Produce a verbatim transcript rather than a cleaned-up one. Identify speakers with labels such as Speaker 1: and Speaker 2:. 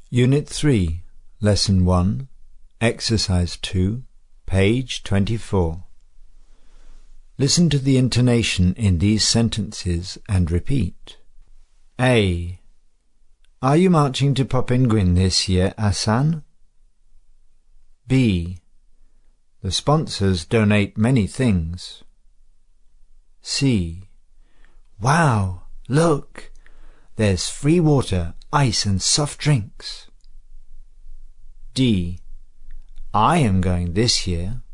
Speaker 1: Unit three, Lesson one, Exercise two, page twenty-four. Listen to the intonation in these sentences and repeat. A. Are you marching to Popinguin this year, Hassan? B. The sponsors donate many things. C. Wow! Look! There's free water, ice and soft drinks. D. I am going this year.